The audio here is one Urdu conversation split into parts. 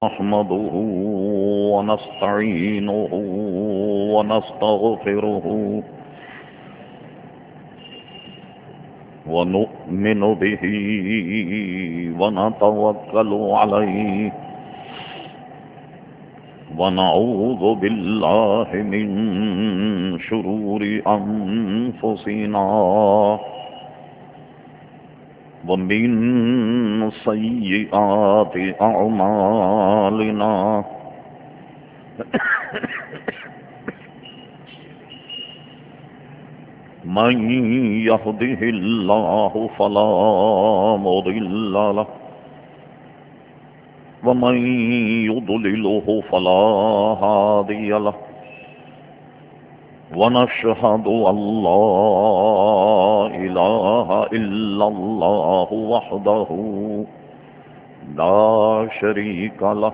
نحمده ونستعينه ونستغفره ونؤمن به ونتوكل عليه ونعوذ بالله من شرور أنفسنا ومن سيئات أعمالنا من يهده الله فلا مضل له ومن يضلله فلا هادي له ونشهد أن لا إله إلا الله وحده لا شريك له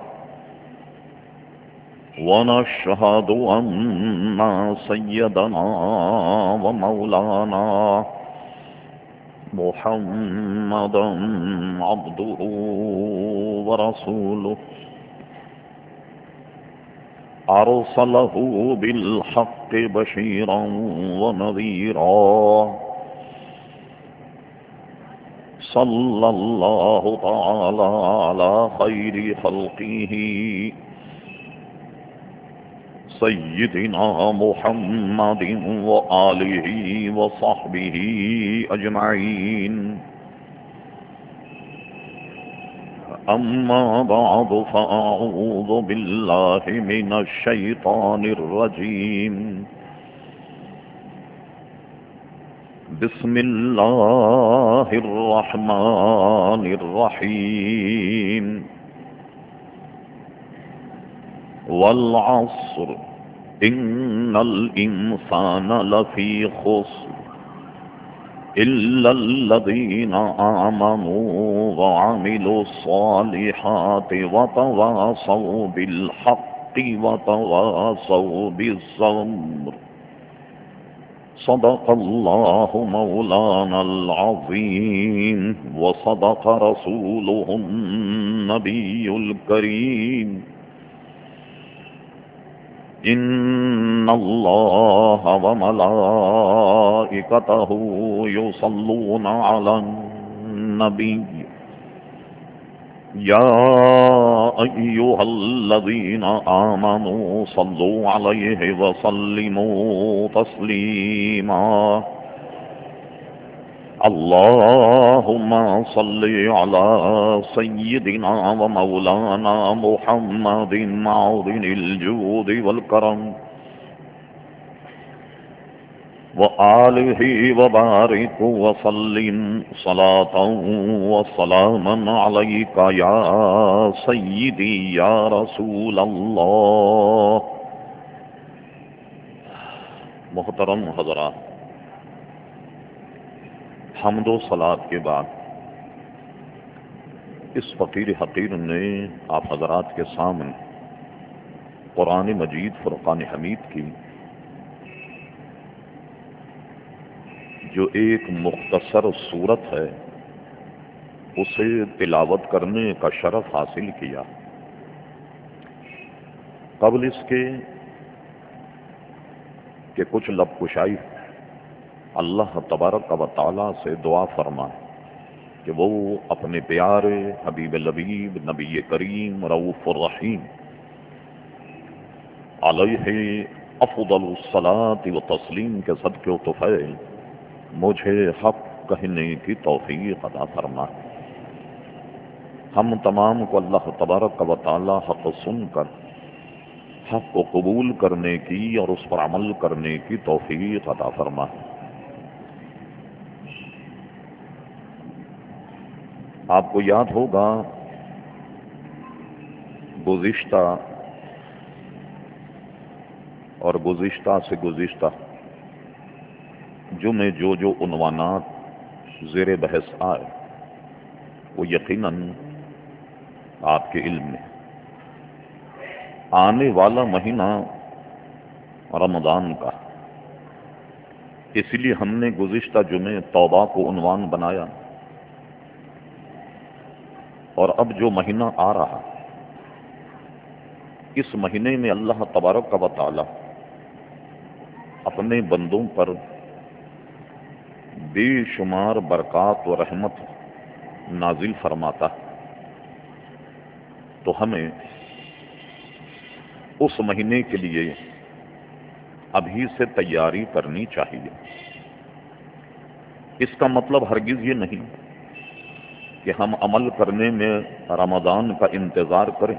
ونشهد أن سيدنا ومولانا محمدا عبده ورسوله أرسله بالحق بشيرا ونذيرا صلى الله تعالى على خير خلقه سيدنا محمد وآله وصحبه أجمعين أما بعد فأعوذ بالله من الشيطان الرجيم بسم الله الرحمن الرحيم والعصر إن الإنسان لفي خسر إلا الذين آمنوا وعملوا الصالحات وتواصوا بالحق وتواصوا بالصبر صدق الله مولانا العظيم وصدق رسوله النبي الكريم إن الله وملائكته يصلون على النبي يا أيها الذين آمنوا صلوا عليه وسلموا تسليما اللهم صل على سيدنا ومولانا محمد معظم الجود والكرم وآله وبارك وسلم صلاة وسلاما عليك يا سيدي يا رسول الله. محترم حضرات، حمد و صلات کے بعد اس فقیر حقیر نے آپ حضرات کے سامنے قرآن مجید فرقان حمید کی جو ایک مختصر صورت ہے اسے تلاوت کرنے کا شرف حاصل کیا. قبل اس کے کہ کچھ لب کشائی اللہ تبارک و تعالیٰ سے دعا فرمائے کہ وہ اپنے پیارے حبیب لبیب نبی کریم رؤوف الرحیم علیہ افضل الصلاۃ و تسلیم کے صدقے و طفیل مجھے حق کہنے کی توفیق عطا فرمائے. ہم تمام کو اللہ تبارک و تعالی حق سن کر حق کو قبول کرنے کی اور اس پر عمل کرنے کی توفیق عطا فرمائے. آپ کو یاد ہوگا گزشتہ اور گزشتہ سے گزشتہ جمعے جو عنوانات زیر بحث آئے وہ یقیناً آپ کے علم میں آنے والا مہینہ رمضان کا، اس لیے ہم نے گزشتہ جمعے توبہ کو عنوان بنایا، اور اب جو مہینہ آ رہا اس مہینے میں اللہ تبارک و تعالی اپنے بندوں پر بے شمار برکات و رحمت نازل فرماتا ہے، تو ہمیں اس مہینے کے لیے ابھی سے تیاری کرنی چاہیے۔ اس کا مطلب ہرگز یہ نہیں کہ ہم عمل کرنے میں رمضان کا انتظار کریں۔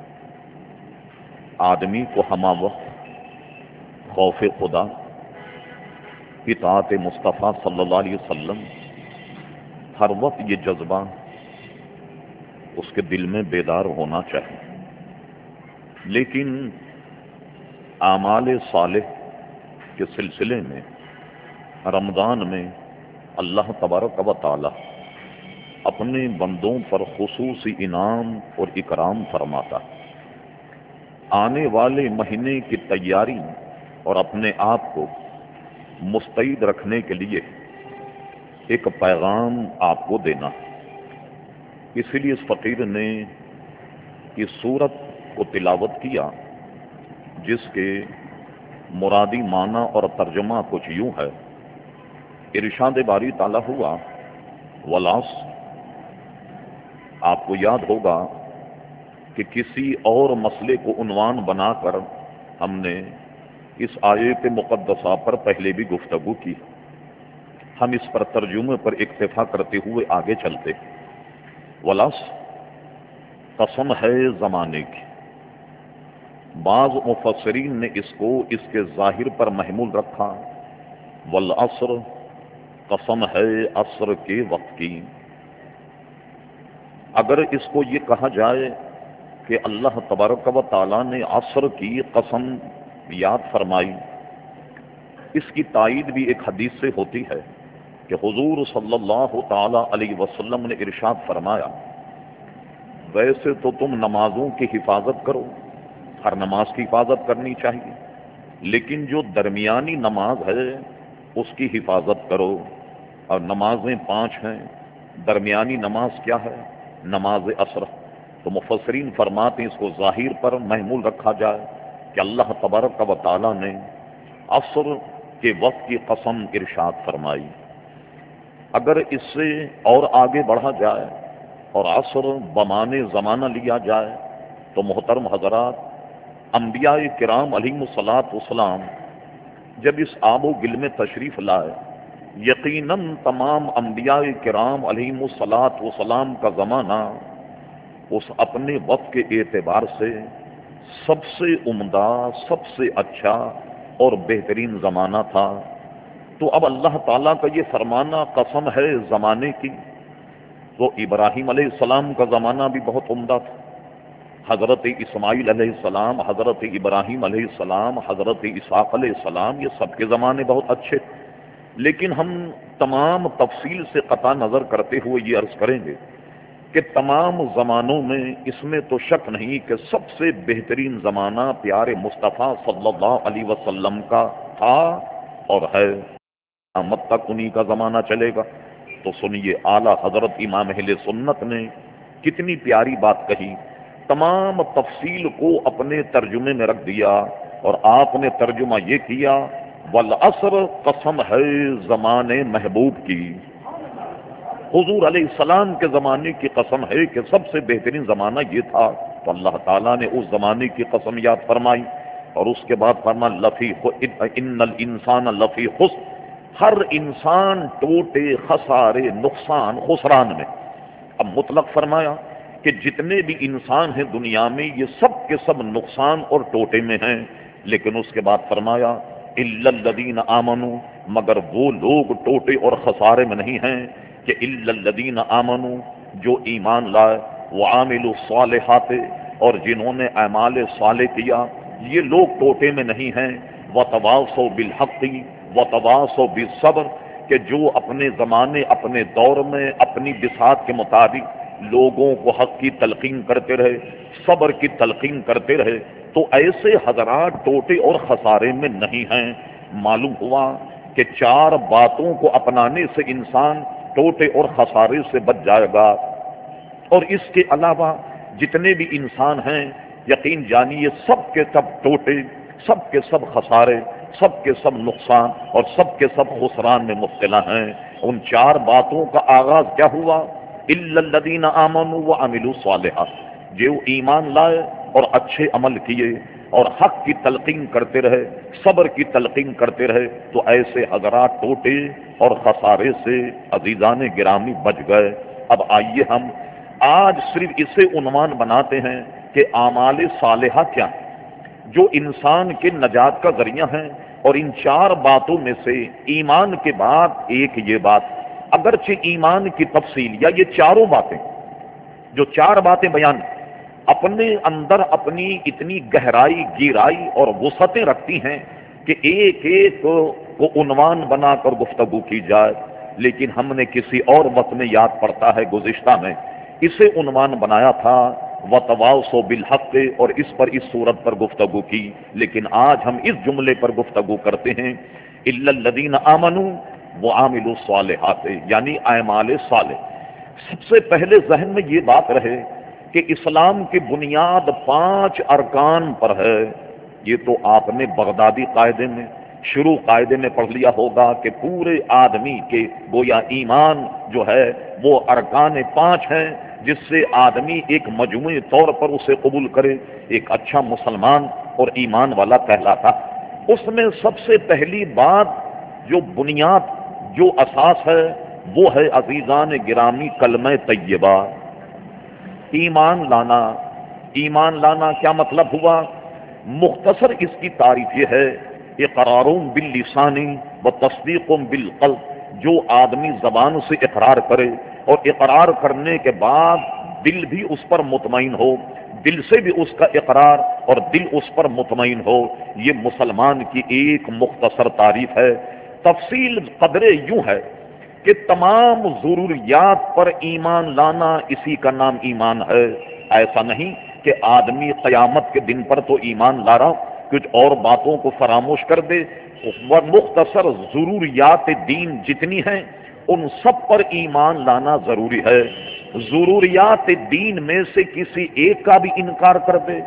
آدمی کو ہمہ وقت خوف خدا، اطاعت مصطفیٰ صلی اللہ علیہ وسلم، ہر وقت یہ جذبہ اس کے دل میں بیدار ہونا چاہیے، لیکن اعمال صالح کے سلسلے میں رمضان میں اللہ تبارک و تعالی اپنے بندوں پر خصوصی انعام اور اکرام فرماتا ہے۔ آنے والے مہینے کی تیاری اور اپنے آپ کو مستعد رکھنے کے لیے ایک پیغام آپ کو دینا ہے۔ اسی لیے اس فقیر نے اس سورت کو تلاوت کیا جس کے مرادی معنی اور ترجمہ کچھ یوں ہے۔ ارشاد باری تعالیٰ ہوا والعصر۔ آپ کو یاد ہوگا کہ کسی اور مسئلے کو عنوان بنا کر ہم نے اس آیت مقدسہ پر پہلے بھی گفتگو کی، ہم اس پر ترجمے پر اکتفا کرتے ہوئے آگے چلتے۔ والعصر قسم ہے زمانے کی۔ بعض مفسرین نے اس کو اس کے ظاہر پر محمول رکھا، والعصر قسم ہے عصر کے وقت کی۔ اگر اس کو یہ کہا جائے کہ اللہ تبارک و تعالیٰ نے عصر کی قسم یاد فرمائی، اس کی تائید بھی ایک حدیث سے ہوتی ہے کہ حضور صلی اللہ تعالی علیہ وسلم نے ارشاد فرمایا، ویسے تو تم نمازوں کی حفاظت کرو، ہر نماز کی حفاظت کرنی چاہیے، لیکن جو درمیانی نماز ہے اس کی حفاظت کرو۔ اور نمازیں 5 ہیں، درمیانی نماز کیا ہے؟ نماز عصر۔ تو مفسرین فرماتے ہیں اس کو ظاہر پر محمول رکھا جائے کہ اللہ تبارک و تعالیٰ نے عصر کے وقت کی قسم ارشاد فرمائی۔ اگر اس سے اور آگے بڑھا جائے اور عصر بمانے زمانہ لیا جائے تو محترم حضرات، انبیاء کرام علیہم الصلاۃ والسلام جب اس آب و گل میں تشریف لائے، یقیناً تمام انبیاء کرام علیہم الصلاۃ والسلام کا زمانہ اس اپنے وقت کے اعتبار سے سب سے عمدہ، سب سے اچھا اور بہترین زمانہ تھا۔ تو اب اللہ تعالیٰ کا یہ فرمانا قسم ہے زمانے کی، تو ابراہیم علیہ السلام کا زمانہ بھی بہت عمدہ تھا، حضرت اسماعیل علیہ السلام، حضرت ابراہیم علیہ السلام، حضرت اسحاق علیہ السلام، یہ سب کے زمانے بہت اچھے تھے۔ لیکن ہم تمام تفصیل سے قطع نظر کرتے ہوئے یہ عرض کریں گے کہ تمام زمانوں میں اس میں تو شک نہیں کہ سب سے بہترین زمانہ پیارے مصطفیٰ صلی اللہ علیہ وسلم کا تھا اور ہے، قیامت تک انہی کا زمانہ چلے گا۔ تو سنیے اعلیٰ حضرت امام اہل سنت نے کتنی پیاری بات کہی، تمام تفصیل کو اپنے ترجمے میں رکھ دیا، اور آپ نے ترجمہ یہ کیا، والعصر قسم ہے زمانے محبوب کی۔ حضور علیہ السلام کے زمانے کی قسم ہے کہ سب سے بہترین زمانہ یہ تھا، تو اللہ تعالیٰ نے اس زمانے کی قسم یاد فرمائی، اور اس کے بعد فرمایا ان الانسان لفی خسر، ہر انسان ٹوٹے، خسارے، نقصان، خسران میں۔ اب مطلق فرمایا کہ جتنے بھی انسان ہیں دنیا میں یہ سب کے سب نقصان اور ٹوٹے میں ہیں، لیکن اس کے بعد فرمایا الا الذین آمنوا، مگر وہ لوگ ٹوٹے اور خسارے میں نہیں ہیں کہ الا الذین آمنوا، جو ایمان لائے، وعاملوا الصالحات، اور جنہوں نے اعمال صالح کیا، یہ لوگ ٹوٹے میں نہیں ہیں، وتواصوا بالحق وتواصوا بالصبر، کہ جو اپنے زمانے، اپنے دور میں، اپنی بساط کے مطابق لوگوں کو حق کی تلقین کرتے رہے، صبر کی تلقین کرتے رہے، تو ایسے حضرات ٹوٹے اور خسارے میں نہیں ہیں۔ معلوم ہوا کہ 4 باتوں کو اپنانے سے انسان ٹوٹے اور خسارے سے بچ جائے گا، اور اس کے علاوہ جتنے بھی انسان ہیں یقین جانیے سب کے سب ٹوٹے، سب کے سب خسارے، سب کے سب نقصان اور سب کے سب خسران میں مبتلا ہیں۔ ان چار باتوں کا آغاز کیا ہوا؟ الا الذین آمنوا وعملوا الصالحات، جو ایمان لائے اور اچھے عمل کیے اور حق کی تلقین کرتے رہے، صبر کی تلقین کرتے رہے، تو ایسے حضرات ٹوٹے اور خسارے سے عزیزان گرامی بچ گئے۔ اب آئیے ہم آج صرف اسے عنوان بناتے ہیں کہ اعمال صالحہ کیا ہیں جو انسان کے نجات کا ذریعہ ہیں، اور ان چار باتوں میں سے ایمان کے بعد ایک یہ بات، اگرچہ ایمان کی تفصیل یا یہ چاروں باتیں جو چار باتیں بیان اپنے اندر اپنی اتنی گہرائی، گہرائی اور وسعتیں رکھتی ہیں کہ ایک ایک کو عنوان بنا کر گفتگو کی جائے، لیکن ہم نے کسی اور وقت میں یاد پڑتا ہے گزشتہ میں اسے عنوان بنایا تھا وَتَوَاصَوْا بِالْحَقِّ، اور اس پر اس صورت پر گفتگو کی، لیکن آج ہم اس جملے پر گفتگو کرتے ہیں إِلَّا الَّذِينَ آمَنُوا وَعَمِلُوا الصَّالِحَاتِ، یعنی اعمال صالح۔ سب سے پہلے ذہن میں یہ بات رہے کہ اسلام کی بنیاد 5 ارکان پر ہے۔ یہ تو آپ نے بغدادی قاعدے میں شروع قاعدے میں پڑھ لیا ہوگا کہ پورے آدمی کے گویا ایمان جو ہے وہ ارکان 5 ہیں، جس سے آدمی ایک مجموعی طور پر اسے قبول کرے، ایک اچھا مسلمان اور ایمان والا کہلاتا۔ اس میں سب سے پہلی بات جو بنیاد، جو اساس ہے، وہ ہے عزیزان گرامی کلمہ طیبہ، ایمان لانا۔ ایمان لانا کیا مطلب ہوا؟ مختصر اس کی تعریف یہ ہے، اقرار باللسان و تصدیق بالقلب، جو آدمی زبان سے اقرار کرے اور اقرار کرنے کے بعد دل بھی اس پر مطمئن ہو، دل سے بھی اس کا اقرار اور دل اس پر مطمئن ہو، یہ مسلمان کی ایک مختصر تعریف ہے۔ تفصیل قدرے یوں ہے کہ تمام ضروریات پر ایمان لانا، اسی کا نام ایمان ہے۔ ایسا نہیں کہ آدمی قیامت کے دن پر تو ایمان لا رہا، کچھ اور باتوں کو فراموش کر دے، وہ مختصر ضروریات دین جتنی ہیں ان سب پر ایمان لانا ضروری ہے۔ ضروریات دین میں سے کسی ایک کا بھی انکار کر دے،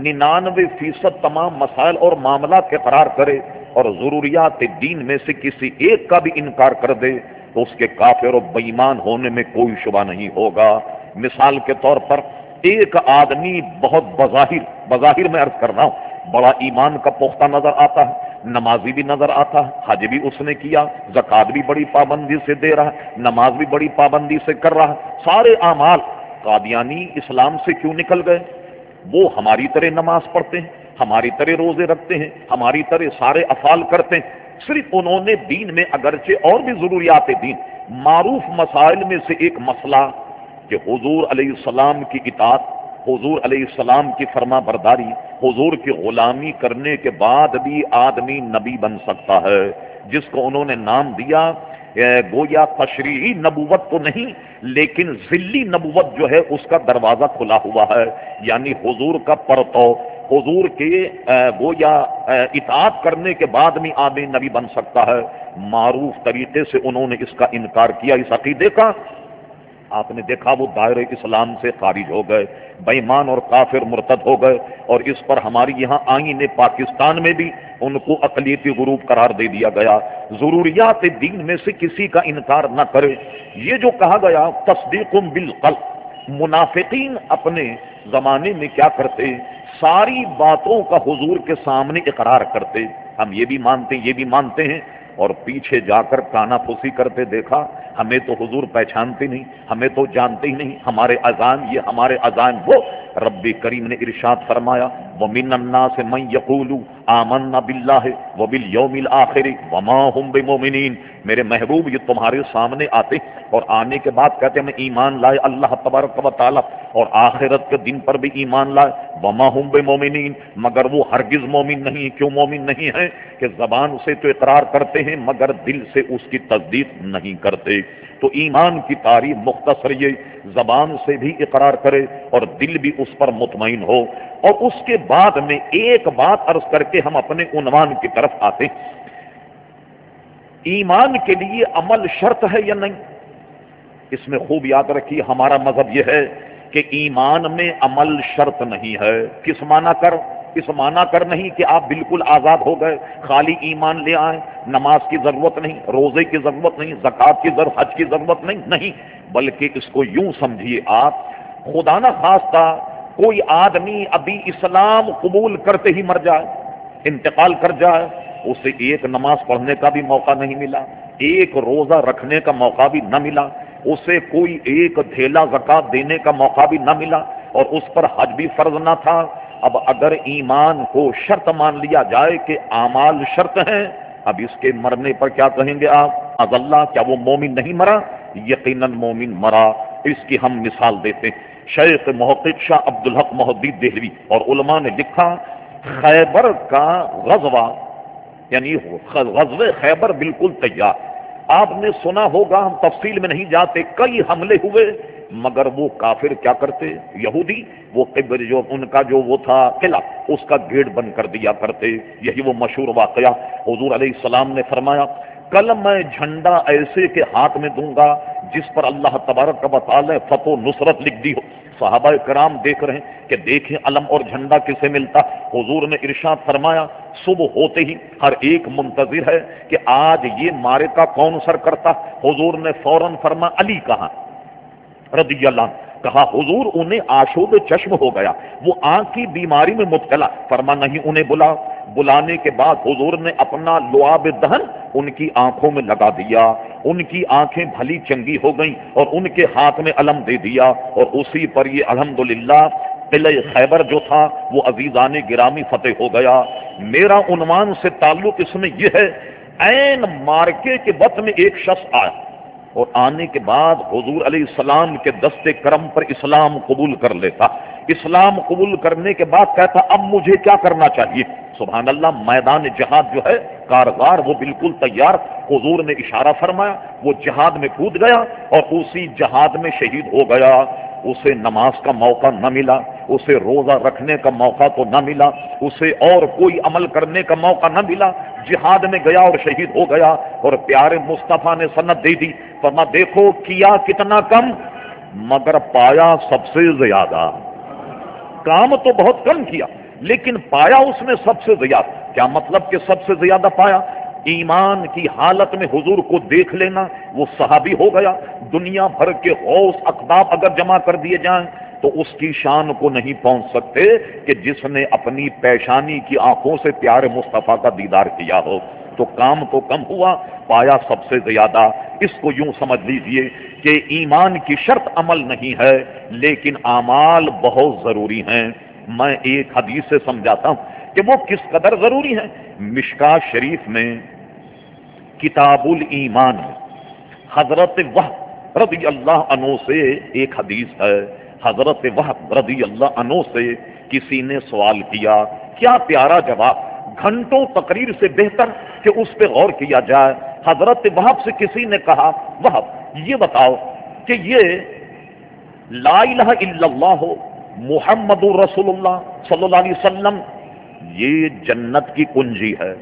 99% تمام مسائل اور معاملات کے قرار کرے اور ضروریات دین میں سے کسی ایک کا بھی انکار کر دے، تو اس کے کافر و بے ایمان ہونے میں کوئی شبہ نہیں ہوگا۔ مثال کے طور پر ایک آدمی بہت بظاہر میں عرض کر رہا ہوں بڑا ایمان کا پختہ نظر آتا ہے، نمازی بھی نظر آتا ہے، حج بھی اس نے کیا، زکوٰۃ بھی بڑی پابندی سے دے رہا ہے، نماز بھی بڑی پابندی سے کر رہا ہے، سارے اعمال۔ قادیانی اسلام سے کیوں نکل گئے؟ وہ ہماری طرح نماز پڑھتے ہیں، ہماری طرح روزے رکھتے ہیں، ہماری طرح سارے افعال کرتے ہیں، صرف انہوں نے دین میں اگرچہ اور بھی ضروریات دین، معروف مسائل میں سے ایک مسئلہ کہ حضور علیہ السلام کی اطاعت، حضور علیہ السلام کی فرما برداری، حضور کی غلامی کرنے کے بعد بھی آدمی نبی بن سکتا ہے، جس کو انہوں نے نام دیا گویا تشریعی نبوت تو نہیں لیکن ذلی نبوت جو ہے اس کا دروازہ کھلا ہوا ہے، یعنی حضور کا پرتو، حضور کے گویا اطاعت کرنے کے بعد بھی آدمی نبی بن سکتا ہے۔ معروف طریقے سے انہوں نے اس کا انکار کیا، اس عقیدے کا۔ آپ نے دیکھا وہ دائرہ اسلام سے خارج ہو گئے، بے ایمان اور کافر مرتد ہو گئے، اور اس پر ہماری یہاں آئین پاکستان میں بھی ان کو اقلیتی گروپ قرار دے دیا گیا۔ ضروریات دین میں سے کسی کا انکار نہ کرے، یہ جو کہا گیا تصدیق بالقلب۔ منافقین اپنے زمانے میں کیا کرتے؟ ساری باتوں کا حضور کے سامنے اقرار کرتے، ہم یہ بھی مانتے ہیں، یہ بھی مانتے ہیں، اور پیچھے جا کر کانا پھوسی کرتے، دیکھا ہمیں تو حضور پہچانتے نہیں، ہمیں تو جانتے ہی نہیں، ہمارے عزائم یہ، ہمارے عزائم وہ۔ رب کریم نے ارشاد فرمایا وَمِنَ النَّاسِ مَن يَقُولُ آمَنَّا بِاللَّهِ وَبِالْيَوْمِ الْآخِرِ وَمَا هُمْ بِمُؤْمِنِينَ۔ میرے محبوب یہ تمہارے سامنے آتے اور آنے کے بعد کہتے ہیں میں ایمان لائے اللہ تبارک و تعالی اور آخرت کے دن پر بھی ایمان لائے، وَمَا هُمْ بِمُؤْمِنِينَ، مگر وہ ہرگز مومن نہیں۔ کیوں مومن نہیں ہیں؟ کہ زبان سے تو اقرار کرتے ہیں مگر دل سے اس کی تصدیق نہیں کرتے۔ تو ایمان کی تعریف مختصر یہ، زبان سے بھی اقرار کرے اور دل بھی اس پر مطمئن ہو۔ اور اس کے بعد میں ایک بات عرض کر کے ہم اپنے عنوان کی طرف آتے ہیں، ایمان کے لیے عمل شرط ہے یا نہیں؟ اس میں خوب یاد رکھیے ہمارا مذہب یہ ہے کہ ایمان میں عمل شرط نہیں ہے. کس معنی کر؟ اس معنی کر نہیں کہ آپ بالکل آزاد ہو گئے، خالی ایمان لے آئیں، نماز کی ضرورت نہیں، روزے کی ضرورت نہیں، زکوٰۃ کی ضرورت، حج کی ضرورت نہیں، بلکہ اس کو یوں سمجھیے آپ، خدا نہ خواستہ کوئی آدمی ابھی اسلام قبول کرتے ہی مر جائے، انتقال کر جائے، اسے ایک نماز پڑھنے کا بھی موقع نہیں ملا، ایک روزہ رکھنے کا موقع بھی نہ ملا، اسے کوئی ایک تھیلا زکوٰۃ دینے کا موقع بھی نہ ملا، اور اس پر حج بھی فرض نہ تھا. اب اگر ایمان کو شرط مان لیا جائے کہ اعمال شرط ہیں، اب اس کے مرنے پر کیا کہیں گے آپ؟ از اللہ، کیا وہ مومن نہیں مرا؟ یقیناً مومن مرا. اس کی ہم مثال دیتے ہیں. شیخ محقق شاہ عبدالحق محدث دہلوی اور علماء نے لکھا، خیبر کا غزوہ، یعنی غزوہ خیبر بالکل تیار. آپ نے سنا ہوگا، ہم تفصیل میں نہیں جاتے، کئی حملے ہوئے، مگر وہ کافر کیا کرتے؟ یہودی، وہ قبر جو ان کا جو وہ تھا قلعہ، اس کا گیٹ بند کر دیا کرتے. یہی وہ مشہور واقعہ. حضور علیہ السلام نے فرمایا، کل میں جھنڈا ایسے کے ہاتھ میں دوں گا جس پر اللہ تبارک و تعالی فتح و نصرت لکھ دی ہو. صحابہ کرام دیکھ رہے ہیں کہ دیکھیں علم اور جھنڈا کسے ملتا. حضور نے ارشاد فرمایا، صبح ہوتے ہی ہر ایک منتظر ہے کہ آج یہ معرکہ کون سر کرتا. حضور نے فوراً فرمایا، علی کہاں رضی اللہ عنہ. کہا حضور انہیں آشوب چشم ہو گیا، وہ آنکھ کی بیماری میں مبتلا. فرما نہیں انہیں بلا. بلانے کے بعد حضور نے اپنا لعاب دہن ان کی آنکھوں میں لگا دیا، ان کی آنکھیں بھلی چنگی ہو گئیں اور ان کے ہاتھ میں علم دے دیا، اور اسی پر یہ الحمدللہ قلعہ خیبر جو تھا وہ عزیزان گرامی فتح ہو گیا. میرا عنوان سے تعلق اس میں یہ ہے، عین مارکے کے وقت میں ایک شخص آیا اور آنے کے بعد حضور علیہ السلام کے دست کرم پر اسلام قبول کر لیتا. اسلام قبول کرنے کے بعد کہتا، اب مجھے کیا کرنا چاہیے؟ سبحان اللہ، میدان جہاد جو ہے کارگار وہ بالکل تیار. حضور نے اشارہ فرمایا، وہ جہاد میں کود گیا اور اسی جہاد میں شہید ہو گیا. اسے نماز کا موقع نہ ملا، اسے روزہ رکھنے کا موقع تو نہ ملا، اسے اور کوئی عمل کرنے کا موقع نہ ملا. جہاد میں گیا اور شہید ہو گیا. اور پیارے مصطفیٰ نے سند دے دی، فرما دیکھو کیا کتنا کم مگر پایا سب سے زیادہ. کام تو بہت کم کیا لیکن پایا اس نے سب سے زیادہ. کیا مطلب کہ سب سے زیادہ پایا؟ ایمان کی حالت میں حضور کو دیکھ لینا. وہ صحابی ہو گیا. دنیا بھر کے غوث اقطاب اگر جمع کر دیے جائیں تو اس کی شان کو نہیں پہنچ سکتے کہ جس نے اپنی پیشانی کی آنکھوں سے پیارے مصطفیٰ کا دیدار کیا ہو. تو کام تو کم ہوا، پایا سب سے زیادہ. اس کو یوں سمجھ لیجئے کہ ایمان کی شرط عمل نہیں ہے لیکن اعمال بہت ضروری ہیں. میں ایک حدیث سے سمجھاتا ہوں کہ وہ کس قدر ضروری ہیں. مشکات شریف میں کتاب الایمان میں حضرت وہب رضی اللہ عنہ سے ایک حدیث ہے. حضرت وہب رضی اللہ عنہ سے کسی نے سوال کیا، کیا پیارا جواب، گھنٹوں تقریر سے بہتر کہ اس پہ غور کیا جائے. حضرت وہب سے کسی نے کہا، وہب یہ بتاؤ کہ یہ لا الہ الا اللہ محمد رسول اللہ صلی اللہ علیہ وسلم یہ جنت کی کنجی ہے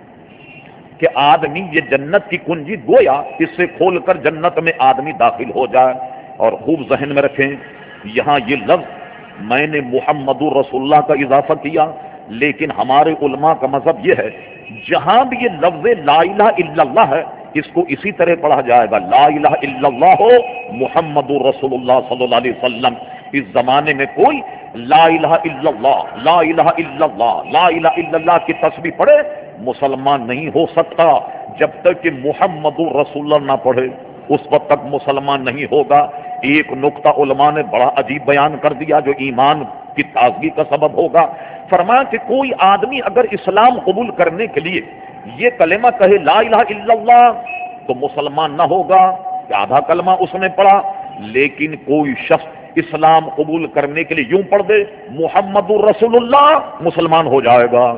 کہ آدمی یہ جنت کی کنجی گویا اس سے کھول کر جنت میں آدمی داخل ہو جائے. اور خوب ذہن میں رکھیں، یہاں یہ لفظ میں نے محمد رسول اللہ کا اضافہ کیا، لیکن ہمارے علماء کا مذہب یہ ہے جہاں بھی یہ لفظ لا الہ الا اللہ ہے اس کو اسی طرح پڑھا جائے گا، لا الہ الا اللہ محمد رسول اللہ صلی اللہ علیہ وسلم. اس زمانے میں کوئی لا الہ الا اللہ، لا الہ الا اللہ، لا الہ الا اللہ کی تسبیح پڑھے مسلمان نہیں ہو سکتا. جب تک کہ محمد رسول اللہ نہ پڑھے اس وقت تک مسلمان نہیں ہوگا. ایک نقطہ علماء نے بڑا عجیب بیان کر دیا جو ایمان کی تازگی کا سبب ہوگا. فرمایا کہ کوئی آدمی اگر اسلام قبول کرنے کے لیے یہ کلمہ کہے لا الہ الا اللہ تو مسلمان نہ ہوگا کہ آدھا کلمہ اس نے پڑھا. لیکن کوئی شخص اسلام قبول کرنے کے لیے یوں پڑھ دے محمد رسول اللہ مسلمان ہو جائے گا.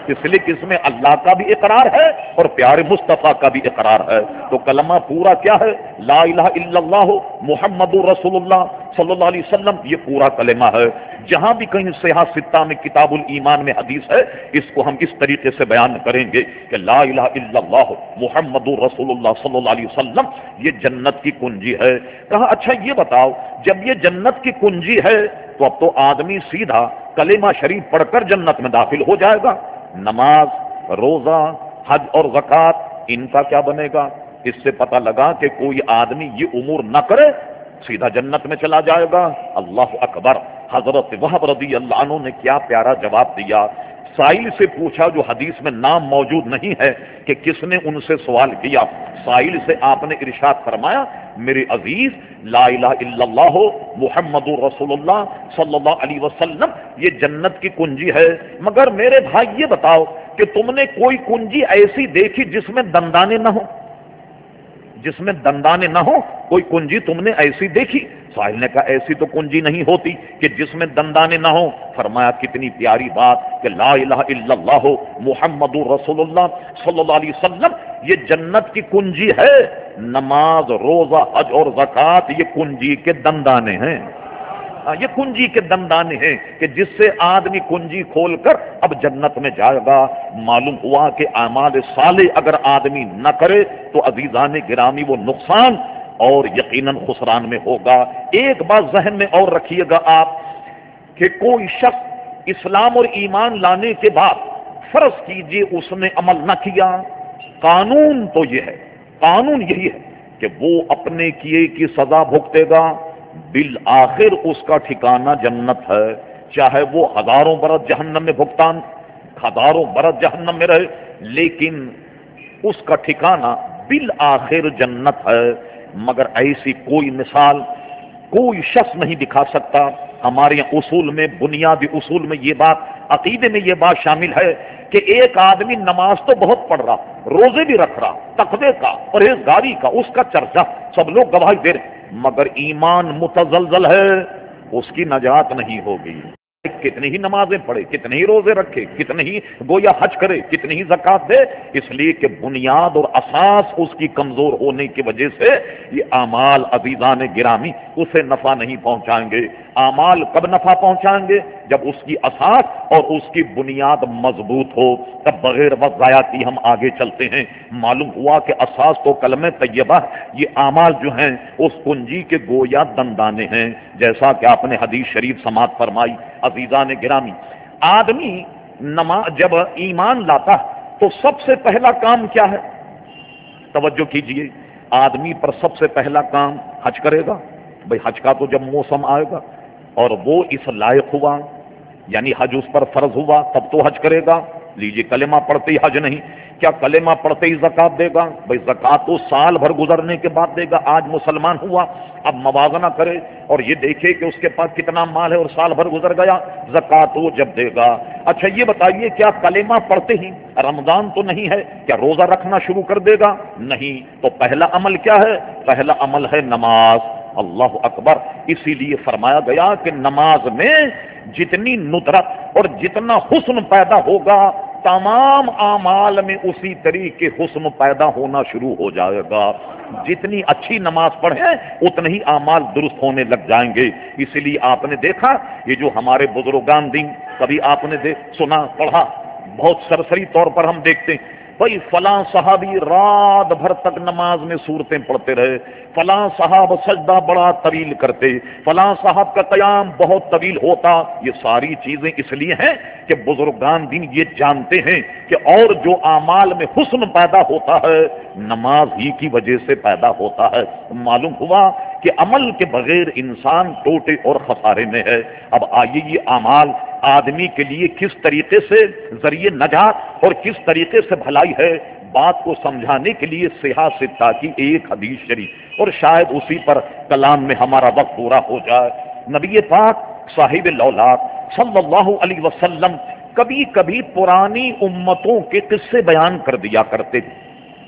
اس لیے کہ اس میں اللہ کا بھی اقرار ہے اور پیارے مصطفیٰ کا بھی اقرار ہے. تو کلمہ پورا کیا ہے؟ لا الہ الا اللہ محمد رسول اللہ صلی اللہ علیہ وسلم. یہ پورا کلمہ ہے. جہاں بھی کہیں صحیح ستہ میں کتاب الایمان میں حدیث ہے، اس کو ہم اس طریقے سے بیان کریں گے کہ لا الہ الا اللہ محمد رسول اللہ صلی اللہ علیہ وسلم یہ جنت کی کنجی ہے. کہا اچھا یہ بتاؤ، جب یہ جنت کی کنجی ہے تو اب تو آدمی سیدھا کلمہ شریف پڑھ کر جنت میں داخل ہو جائے گا. نماز، روزہ، حج اور زکوٰۃ ان کا کیا بنے گا؟ اس سے پتہ لگا کہ کوئی آدمی یہ امور نہ کرے سیدھا جنت میں چلا جائے گا. اللہ اکبر. حضرت وہب رضی اللہ عنہ نے کیا پیارا جواب دیا. سائل سے پوچھا، جو حدیث میں نام موجود نہیں ہے کہ کس نے ان سے سوال کیا. سائل سے آپ نے ارشاد فرمایا، میرے عزیز لا الہ الا اللہ محمد رسول اللہ صلی اللہ علیہ وسلم یہ جنت کی کنجی ہے، مگر میرے بھائی یہ بتاؤ کہ تم نے کوئی کنجی ایسی دیکھی جس میں دندانے نہ ہو؟ جس میں دندانے نہ ہو کوئی کنجی تم نے ایسی دیکھی؟ سائل نے کہا ایسی تو کنجی نہیں ہوتی کہ جس میں دندانے نہ ہو. فرمایا کتنی پیاری بات کہ لا الہ الا اللہ محمد رسول اللہ صلی اللہ علیہ وسلم یہ جنت کی کنجی ہے. نماز، روزہ، حج اور زکوٰۃ یہ کنجی کے دندانے ہیں. یہ کنجی کے دندانے ہیں کہ جس سے آدمی کنجی کھول کر اب جنت میں جائے گا. معلوم ہوا کہ اعمال صالح اگر آدمی نہ کرے تو عزیزان گرامی وہ نقصان اور یقیناً خسران میں ہوگا. ایک بات ذہن میں اور رکھیے گا آپ کہ کوئی شخص اسلام اور ایمان لانے کے بعد فرض کیجئے اس نے عمل نہ کیا، قانون تو یہ ہے، قانون یہی ہے کہ وہ اپنے کیے کی سزا بھگتے گا. بالآخر اس کا ٹھکانہ جنت ہے، چاہے وہ ہزاروں برس جہنم میں بھگتان، ہزاروں برس جہنم میں رہے، لیکن اس کا ٹھکانہ بالآخر جنت ہے. مگر ایسی کوئی مثال کوئی شخص نہیں دکھا سکتا. ہمارے یہاں اصول میں، بنیادی اصول میں یہ بات، عقیدے میں یہ بات شامل ہے کہ ایک آدمی نماز تو بہت پڑھ رہا، روزے بھی رکھ رہا، تقوی کا، پرہیزگاری کا اس کا چرچا سب لوگ گواہی دے رہے، مگر ایمان متزلزل ہے، اس کی نجات نہیں ہوگی. کتنی ہی نمازیں پڑھے، کتنے ہی روزے رکھے، کتنے ہی گویا حج کرے، کتنی ہی زکوٰۃ دے، اس لیے کہ بنیاد اور اساس اس کی کمزور ہونے کی وجہ سے یہ اعمال عزیزان گرامی اسے نفع نہیں پہنچائیں گے. اعمال کب نفع پہنچائیں گے؟ جب اس کی اساس اور اس کی بنیاد مضبوط ہو. تب بغیر وقت ضائع کی ہم آگے چلتے ہیں. معلوم ہوا کہ اساس تو کلمہ طیبہ، یہ اعمال جو ہیں اس کنجی کے گویا دندانے ہیں، جیسا کہ آپ نے حدیث شریف سماعت فرمائی. عزیزان گرامی، آدمی جب ایمان لاتا تو سب سے پہلا کام کیا ہے؟ توجہ کیجئے، آدمی پر سب سے پہلا کام حج کرے گا. بھئی حج کا تو جب موسم آئے گا اور وہ اس لائق ہوا، یعنی حج اس پر فرض ہوا، تب تو حج کرے گا. لیجئے کلمہ پڑھتے ہی حج نہیں، کیا کلمہ پڑھتے ہی زکوٰۃ دے گا؟ بھئی زکوٰۃ تو سال بھر گزرنے کے بعد دے گا. آج مسلمان ہوا، اب موازنہ کرے اور یہ دیکھے کہ اس کے پاس کتنا مال ہے اور سال بھر گزر گیا، زکوٰۃ وہ جب دے گا. اچھا یہ بتائیے کیا کلمہ پڑھتے ہی رمضان تو نہیں ہے، کیا روزہ رکھنا شروع کر دے گا؟ نہیں. تو پہلا عمل کیا ہے؟ پہلا عمل ہے نماز. اللہ اکبر. اسی لیے فرمایا گیا کہ نماز میں جتنی ندرت اور جتنا حسن پیدا ہوگا، تمام اعمال میں اسی طریقے حسن پیدا ہونا شروع ہو جائے گا. جتنی اچھی نماز پڑھیں اتنے ہی اعمال درست ہونے لگ جائیں گے. اسی لیے آپ نے دیکھا یہ جو ہمارے بزرگان دین، کبھی آپ نے سنا پڑھا، بہت سرسری طور پر ہم دیکھتے ہیں بھائی فلاں صحابی رات بھر تک نماز میں سورتیں پڑھتے رہے، فلاں صاحب سجدہ بڑا طویل کرتے، فلاں صاحب کا قیام بہت طویل ہوتا. یہ ساری چیزیں اس لیے ہیں کہ بزرگان دین یہ جانتے ہیں کہ اور جو اعمال میں حسن پیدا ہوتا ہے نماز ہی کی وجہ سے پیدا ہوتا ہے. معلوم ہوا کہ عمل کے بغیر انسان ٹوٹے اور خسارے میں ہے. اب آئیے یہ اعمال آدمی کے لیے کس طریقے سے ذریعے نجات اور کس طریقے سے بھلائی ہے، بات کو سمجھانے کے لیے صحیح ستہ کی ایک حدیث شریف، اور شاید اسی پر کلام میں ہمارا وقت پورا ہو جائے. نبی پاک صاحب لولاک صلی اللہ علیہ وسلم کبھی کبھی پرانی امتوں کے قصے بیان کر دیا کرتے تھے.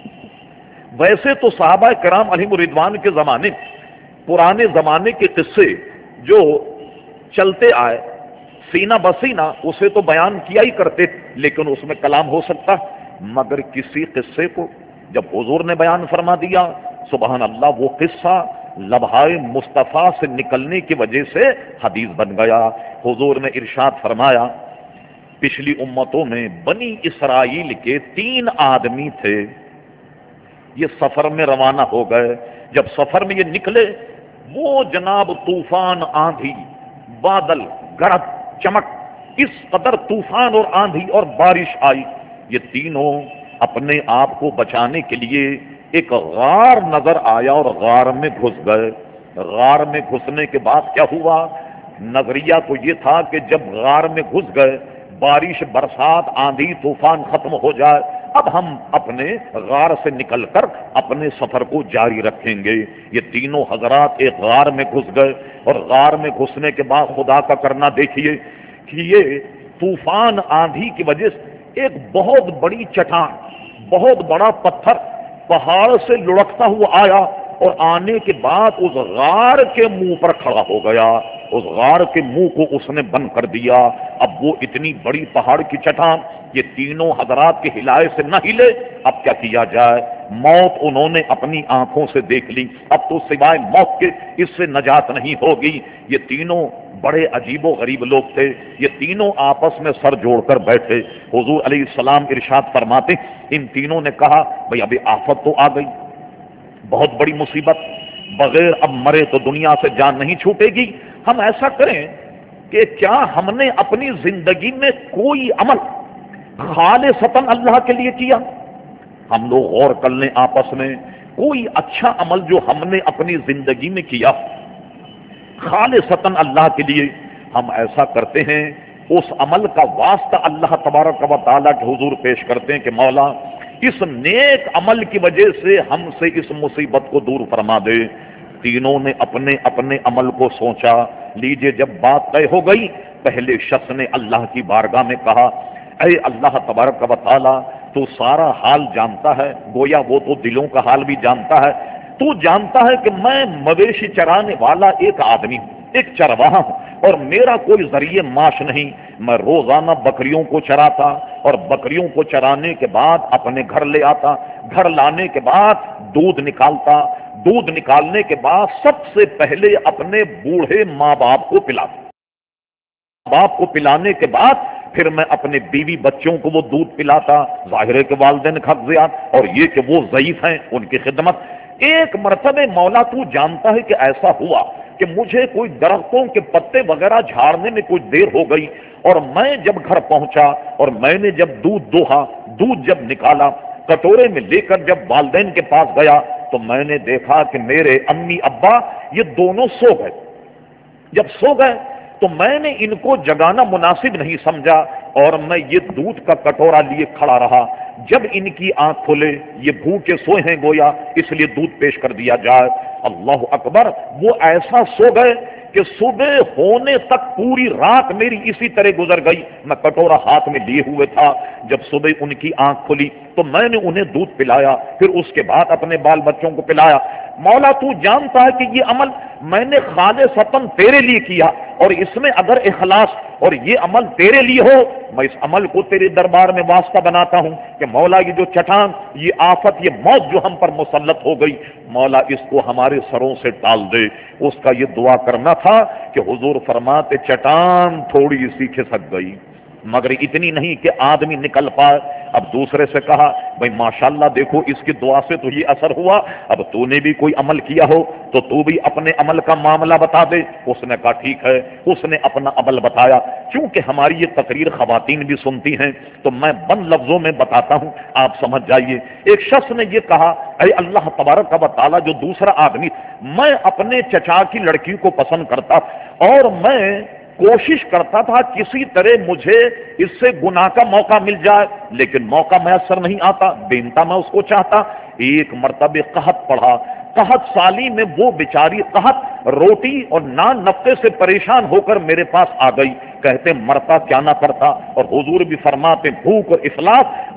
ویسے تو صحابہ کرام علیہم رضوان کے زمانے، پرانے زمانے کے قصے جو چلتے آئے، سینہ بسینہ اسے تو بیان کیا ہی کرتے لیکن اس میں کلام ہو سکتا، مگر کسی قصے کو جب حضور نے بیان فرما دیا، سبحان اللہ، وہ قصہ لبھائے مصطفیٰ سے نکلنے کی وجہ سے حدیث بن گیا۔ حضور نے ارشاد فرمایا، پچھلی امتوں میں بنی اسرائیل کے 3 آدمی تھے، یہ سفر میں روانہ ہو گئے، جب سفر میں یہ نکلے، وہ جناب طوفان، آندھی، بادل، گرج، چمک، اس قدر طوفان اور آندھی اور بارش آئی، یہ تینوں اپنے آپ کو بچانے کے لیے ایک غار نظر آیا اور غار میں گھس گئے۔ غار میں گھسنے کے بعد کیا ہوا؟ نظریہ تو یہ تھا کہ جب غار میں گھس گئے، بارش، برسات، آندھی، طوفان ختم ہو جائے، اب ہم اپنے غار سے نکل کر اپنے سفر کو جاری رکھیں گے۔ یہ تینوں حضرات ایک غار میں گھس گئے، اور غار میں گھسنے کے بعد خدا کا کرنا دیکھیے کہ یہ طوفان، آندھی کی وجہ سے ایک بہت بڑی چٹان، بہت بڑا پتھر پہاڑ سے لڑکتا ہوا آیا اور آنے کے بعد اس غار کے منہ پر کھڑا ہو گیا۔ اس غار کے منہ کو اس نے بند کر دیا۔ اب وہ اتنی بڑی پہاڑ کی چٹان، یہ تینوں حضرات کے ہلائے سے نہ ہلے، اب کیا کیا جائے؟ موت انہوں نے اپنی آنکھوں سے دیکھ لی، اب تو سوائے موت کے اس سے نجات نہیں ہوگی۔ یہ تینوں بڑے عجیب و غریب لوگ تھے، یہ تینوں آپس میں سر جوڑ کر بیٹھے۔ حضور علیہ السلام ارشاد فرماتے، ان تینوں نے کہا، بھئی ابھی آفت تو آ گئی، بہت بڑی مصیبت، بغیر اب مرے تو دنیا سے جان نہیں چھوٹے گی، ہم ایسا کریں کہ کیا ہم نے اپنی زندگی میں کوئی عمل خالصتاً اللہ کے لیے کیا؟ ہم لوگ غور کر لیں آپس میں، کوئی اچھا عمل جو ہم نے اپنی زندگی میں کیا خالصتاً اللہ کے لیے۔ ہم ایسا کرتے ہیں، اس عمل کا واسطہ اللہ تبارک و تعالیٰ کے حضور پیش کرتے ہیں کہ مولا اس نیک عمل کی وجہ سے ہم سے اس مصیبت کو دور فرما دے۔ تینوں نے اپنے اپنے عمل کو سوچا۔ لیجئے، جب بات طے ہو گئی، پہلے شخص نے اللہ کی بارگاہ میں کہا، اے اللہ تبارک و تعالیٰ، تو سارا حال جانتا ہے، گویا وہ تو دلوں کا حال بھی جانتا ہے، تو جانتا ہے کہ میں مویشی چرانے والا ایک آدمی ہوں، ایک چرواہا ہوں، اور میرا کوئی ذریعہ معاش نہیں۔ میں روزانہ بکریوں کو چراتا اور بکریوں کو چرانے کے بعد اپنے گھر لے آتا، گھر لانے کے بعد دودھ نکالتا، دودھ نکالنے کے بعد سب سے پہلے اپنے بوڑھے ماں باپ کو پلاتا، باپ کو پلانے کے بعد پھر میں اپنے بیوی بچوں کو وہ دودھ پلاتا، ظاہر ہے کہ والدین خرزیات، اور یہ کہ وہ ضعیف ہیں ان کی خدمت۔ ایک مرتبہ مولا تو جانتا ہے کہ ایسا ہوا کہ مجھے کوئی درختوں کے پتے وغیرہ جھاڑنے میں کچھ دیر ہو گئی، اور میں جب گھر پہنچا اور میں نے جب دودھ دوہا، دودھ جب نکالا، کٹورے میں لے کر جب والدین کے پاس گیا تو میں نے دیکھا کہ میرے امی ابا یہ دونوں سو گئے۔ جب سو گئے تو میں نے ان کو جگانا مناسب نہیں سمجھا اور میں یہ دودھ کا کٹورا لیے کھڑا رہا۔ جب ان کی آنکھ کھلے، یہ بھوکے سوئے ہیں گویا، اس لیے دودھ پیش کر دیا جائے۔ اللہ اکبر، وہ ایسا سو گئے کہ صبح ہونے تک پوری رات میری اسی طرح گزر گئی، میں کٹورا ہاتھ میں لیے ہوئے تھا۔ جب صبح ان کی آنکھ کھلی تو میں نے انہیں دودھ پلایا، پھر اس کے بعد اپنے بال بچوں کو پلایا۔ مولا تو جانتا ہے کہ یہ عمل میں نے خالصتاً تیرے لیے کیا، اور اس میں اگر اخلاص اور یہ عمل تیرے لیے ہو، میں اس عمل کو تیرے دربار میں واسطہ بناتا ہوں کہ مولا یہ جو چٹان، یہ آفت، یہ موت جو ہم پر مسلط ہو گئی، مولا اس کو ہمارے سروں سے ٹال دے۔ اس کا یہ دعا کرنا تھا کہ حضور فرماتے چٹان تھوڑی سی کھسک گئی، مگر اتنی نہیں کہ آدمی نکل پائے۔ اب دوسرے سے کہا، بھئی ماشاءاللہ دیکھو اس کی دعا سے تو یہ اثر ہوا، اب تو نے بھی کوئی عمل کیا ہو تو تو بھی اپنے عمل کا معاملہ بتا دے۔ اس نے کہا ٹھیک ہے، اس نے اپنا عمل بتایا۔ چونکہ ہماری یہ تقریر خواتین بھی سنتی ہیں تو میں بند لفظوں میں بتاتا ہوں، آپ سمجھ جائیے۔ ایک شخص نے یہ کہا، اے اللہ تبارک و تعالیٰ، جو دوسرا آدمی، میں اپنے چچا کی لڑکی کو پسند کرتا اور میں کوشش کرتا تھا کسی طرح مجھے اس سے گناہ کا موقع مل جائے، لیکن موقع میسر نہیں آتا، بینتا میں اس کو چاہتا۔ ایک مرتبہ قحط پڑا، قحط سالی میں وہ بیچاری قحط روٹی اور نان نفقے سے پریشان ہو کر میرے پاس آ گئی۔ کہتے مرتا کیا نہ کرتا، اور حضور بھی فرماتے بھوک اور افلاس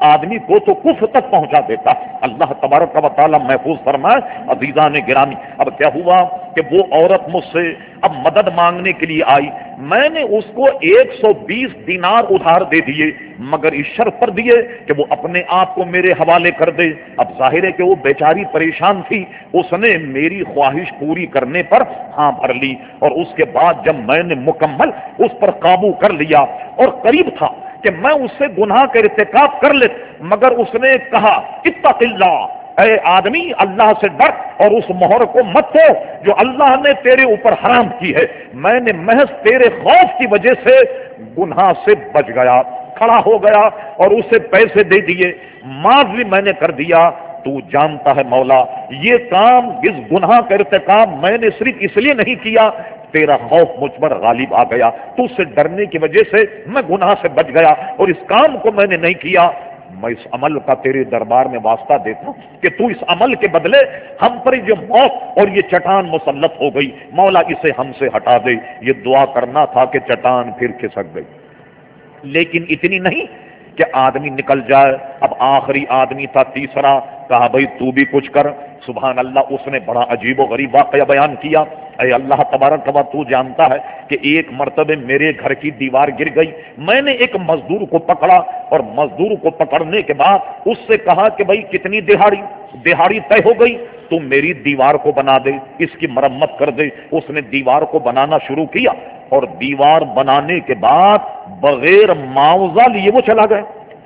آدمی کو تو کفر تک پہنچا دیتا. اللہ تبارک و تعالی محفوظ فرمائے. عزیزان گرامی، اب کیا ہوا کہ وہ عورت مجھ سے اب مدد مانگنے کے لیے آئی. میں نے اس کو 120 دینار ادھار دے دیے، مگر اس شرط پر دیے کہ وہ اپنے آپ کو میرے حوالے کر دے. اب ظاہر ہے کہ وہ بیچاری پریشان تھی، اس نے میری خواہش پوری کرنے پر ہاں بھر لی، اور اس کے بعد جب میں نے مکمل اس پر قابو کر لیا اور قریب تھا کہ میں اس سے گناہ کا ارتکاب کر لے، مگر اس نے کہا اتق اللہ، اے آدمی اللہ سے ڈر اور اس مہر کو مت دو جو اللہ نے تیرے اوپر حرام کی ہے. میں نے محض تیرے خوف کی وجہ سے گناہ سے بچ گیا، کھڑا ہو گیا اور اسے پیسے دے دیے، معاف بھی میں نے کر دیا. تو جانتا ہے مولا، یہ کام اس گناہ کا ارتکاب میں نے صرف اس لیے نہیں کیا، تیرا خوف مجھ پر غالب آ گیا، تو اس سے ڈرنے کی وجہ سے میں گناہ سے بچ گیا اور اس کام کو میں نے نہیں کیا. میں اس عمل کا تیرے دربار میں واسطہ دیتا ہوں کہ تو اس عمل کے بدلے ہم پر جو موت اور یہ چٹان مسلط ہو گئی، مولا اسے ہم سے ہٹا دے. یہ دعا کرنا تھا کہ چٹان پھر کھسک گئی، لیکن اتنی نہیں کہ آدمی نکل جائے. اب آخری آدمی تھا تیسرا، کہا بھائی تو بھی کچھ کر. سبحان اللہ، اس نے بڑا عجیب و غریب واقعہ بیان کیا. اے اللہ تبارک و تو جانتا ہے کہ ایک مرتبہ میرے گھر کی دیوار گر گئی، میں نے ایک مزدور کو پکڑا اور مزدور کو پکڑنے کے بعد اس سے کہا کہ بھائی کتنی دہاڑی طے ہو گئی، تو میری دیوار کو بنا دے، اس کی مرمت کر دے. اس نے دیوار کو بنانا شروع کیا اور دیوار بنانے کے بعد بغیر معاوضہ لیے وہ چلا گیا،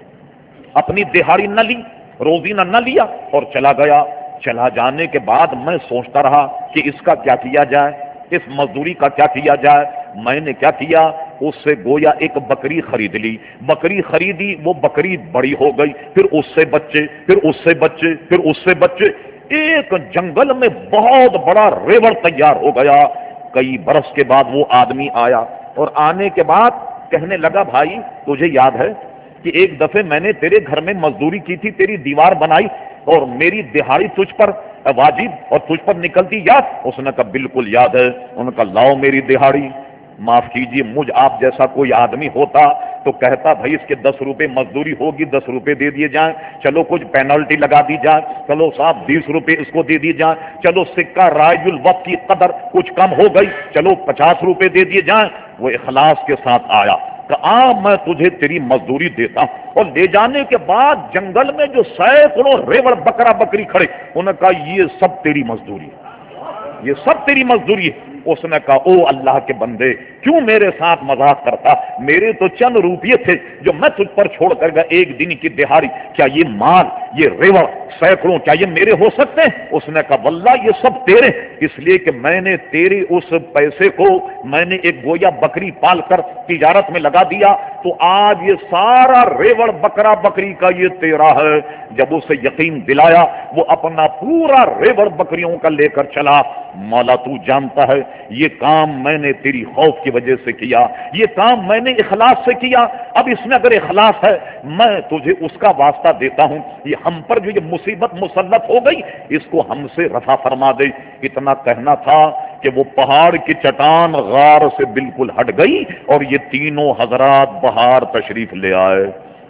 اپنی دہاڑی نہ لی، روزینہ نہ لیا اور چلا گیا. چلا جانے کے بعد میں سوچتا رہا کہ اس کا کیا کیا جائے، اس مزدوری کا کیا کیا جائے. میں نے کیا کیا، اس سے گویا ایک بکری خرید لی. بکری خریدی، وہ بکری بڑی ہو گئی، پھر اس سے بچے، پھر اس سے بچے، پھر اس سے بچے. ایک جنگل میں بہت بڑا ریوڑ تیار ہو گیا. کئی برس کے بعد وہ آدمی آیا اور آنے کے بعد کہنے لگا بھائی تجھے یاد ہے کہ ایک دفعہ میں نے تیرے گھر میں مزدوری کی تھی، تیری دیوار بنائی اور میری دہاڑی تجھ پر واجب اور تجھ پر نکلتی یاد؟ اس نے کہا بالکل یاد ہے. انہوں نے کہا لاؤ میری دہاڑی. معاف کیجیے، مجھ آپ جیسا کوئی آدمی ہوتا تو کہتا بھائی اس کے 10 روپے مزدوری ہوگی، 10 روپے دے دیے جائیں، چلو کچھ پینلٹی لگا دی جائے، چلو صاحب 20 روپے اس کو دے دیے جائیں، چلو سکہ رائج الوقت کی قدر کچھ کم ہو گئی، چلو 50 روپے دے دیے جائیں. وہ اخلاص کے ساتھ آیا کہ میں تجھے تیری مزدوری دیتا ہوں. اور لے جانے کے بعد جنگل میں جو سینکڑوں ریوڑ بکرا بکری کھڑے، انہوں نے کہا یہ سب تیری مزدوری ہے، یہ سب تیری مزدوری ہے. اس نے کہا او اللہ کے بندے، کیوں میرے ساتھ مذاق کرتا؟ میرے تو چند روپیے تھے جو میں تجھ پر چھوڑ کر گیا، ایک دن کی دہاڑی. کیا یہ مال، یہ ریوڑ سینکڑوں، کیا یہ میرے ہو سکتے ہیں؟ اس نے کہا واللہ یہ سب تیرے، اس لیے کہ میں نے تیرے اس پیسے کو میں نے ایک گویا بکری پال کر تجارت میں لگا دیا، تو آج یہ سارا ریوڑ بکرا بکری کا یہ تیرا ہے. جب اسے یقین دلایا وہ اپنا پورا ریوڑ بکریوں کا لے کر چلا. مولا تو جانتا ہے یہ کام میں نے تیری خوف کی وجہ سے کیا، یہ کام میں نے اخلاص سے کیا. اب اس میں اگر اخلاص ہے میں تجھے اس کا واسطہ دیتا ہوں، یہ ہم پر جو یہ مصیبت مسلط ہو گئی اس کو ہم سے رفع فرما دے. اتنا کہنا تھا کہ وہ پہاڑ کی چٹان غار سے بالکل ہٹ گئی اور یہ تینوں حضرات باہر تشریف لے آئے.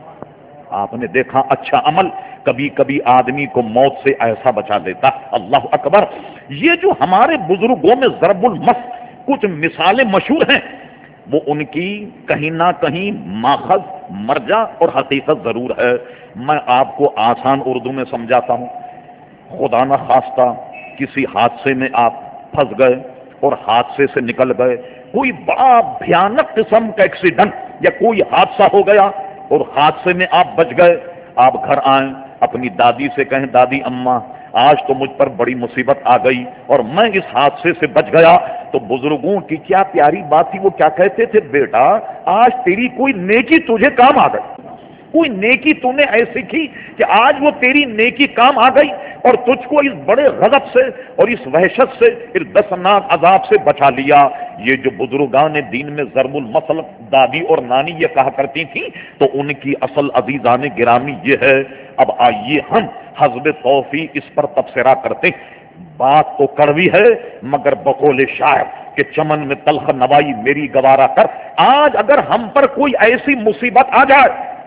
آپ نے دیکھا اچھا عمل کبھی کبھی آدمی کو موت سے ایسا بچا دیتا. اللہ اکبر. یہ جو ہمارے بزرگوں میں ضرب المثل کچھ مثالیں مشہور ہیں، وہ ان کی کہیں نہ کہیں ماخذ، مرجع اور حقیقت ضرور ہے. میں آپ کو آسان اردو میں سمجھاتا ہوں. خدا نہ خواستہ کسی حادثے میں آپ پھنس گئے اور حادثے سے نکل گئے، کوئی بڑا بھیانک قسم کا ایکسیڈنٹ یا کوئی حادثہ ہو گیا اور حادثے میں آپ بچ گئے. آپ گھر آئیں، اپنی دادی سے کہیں دادی اماں آج تو مجھ پر بڑی مصیبت آ گئی اور میں اس حادثے سے بچ گیا. تو بزرگوں کی کیا پیاری بات تھی، وہ کیا کہتے تھے؟ بیٹا آج تیری کوئی نیکی تجھے کام آ گئی، کوئی نیکی تو نے ایسی کی کہ آج وہ تیری نیکی کام آ گئی اور تجھ کو اس بڑے غضب سے اور اس وحشت سے، اس دردناک عذاب سے بچا لیا. یہ جو بزرگان دین میں ضرب المثل دادی اور نانی یہ کہا کرتی تھیں، تو ان کی اصل عزیزان گرامی یہ ہے. اب آئیے ہم حسب توفیق اس پر تبصرہ کرتے. بات تو کڑوی ہے مگر بقول شاعر کہ چمن میں تلخ نوائی میری گوارا کر. آج اگر ہم پر کوئی ایسی مصیبت آ جائے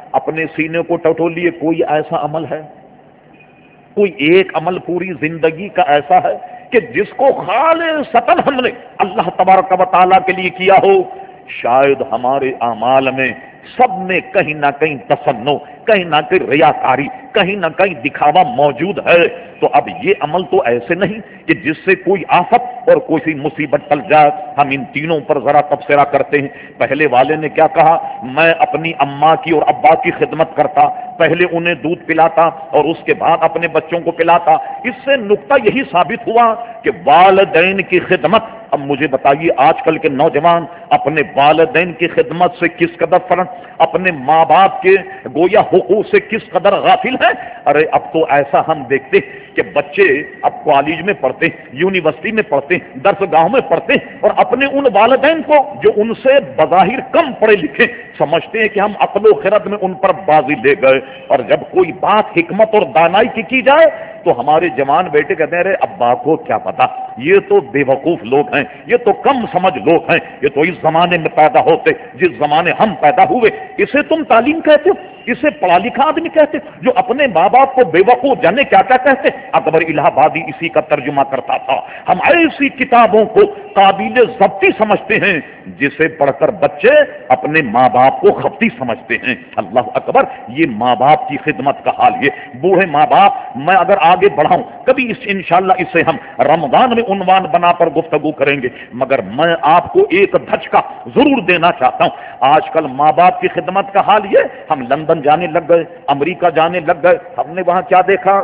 اپنے سینے کو ٹٹولیے، کوئی ایسا عمل ہے، کوئی ایک عمل پوری زندگی کا ایسا ہے کہ جس کو خالصتاً ہم نے اللہ تبارک و تعالیٰ کے لیے کیا ہو؟ شاید ہمارے اعمال میں سب میں کہیں نہ کہیں تصنع، کہیں نہ کہیں ریاکاری، کہیں نہ کہیں دکھاوا موجود ہے۔ تو اب یہ عمل تو ایسے نہیں کہ جس سے کوئی آفت اور کوئی مصیبت ٹل جائے۔ ہم ان تینوں پر ذرا تبصرہ کرتے ہیں۔ پہلے والے نے کیا کہا؟ میں اپنی اماں کی اور ابا کی خدمت کرتا، پہلے انہیں دودھ پلاتا اور اس کے بعد اپنے بچوں کو پلاتا۔ اس سے نقطہ یہی ثابت ہوا کہ والدین کی خدمت۔ اب مجھے بتائیے آج کل کے نوجوان اپنے والدین کی خدمت سے کس قدر فرق، اپنے ماں باپ کے گویا حقوق سے کس قدر غافل ہیں؟ ارے اب تو ایسا ہم دیکھتے کہ بچے اب کالج میں پڑھتے ہیں، یونیورسٹی میں پڑھتے ہیں، درس گاہوں میں پڑھتے ہیں، اور اپنے ان والدین کو جو ان سے بظاہر کم پڑھے لکھے سمجھتے ہیں کہ ہم عقل و خرد میں ان پر بازی لے گئے، اور جب کوئی بات حکمت اور دانائی کی جائے تو ہمارے جوان بیٹے کہتے ہیں ارے ابا کو کیا پتا، یہ تو بے وقوف لوگ ہیں، یہ تو کم سمجھ لوگ ہیں، یہ تو اس زمانے میں پیدا ہوتے جس زمانے ہم پیدا ہوئے۔ اسے تم تعلیم کہتے ہو؟ اسے پڑھا لکھا آدمی کہتے؟ جو اپنے ماں باپ کو بے وقوف جانے کیا کیا کہتے؟ اکبر الہ آبادی اسی کا ترجمہ کرتا تھا۔ ہم ایسی کتابوں کو قابل ضبطی سمجھتے ہیں جسے پڑھ کر بچے اپنے ماں باپ کو خبطی سمجھتے ہیں۔ اللہ اکبر، یہ ماں باپ کی خدمت کا حال یہ بوڑھے ماں باپ۔ میں اگر آگے بڑھاؤں کبھی انشاءاللہ اسے ہم رمضان میں عنوان بنا پر گفتگو کریں گے، مگر میں آپ کو ایک دھچکا ضرور دینا چاہتا ہوں۔ آج کل ماں باپ کی خدمت کا حال یہ، ہم لندن جانے لگ گئے، امریکہ جانے لگ گئے، ہم نے وہاں کیا دیکھا؟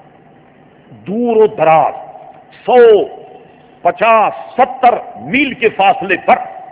دور و دراز 100، 50، 70 میل کے فاصلے پر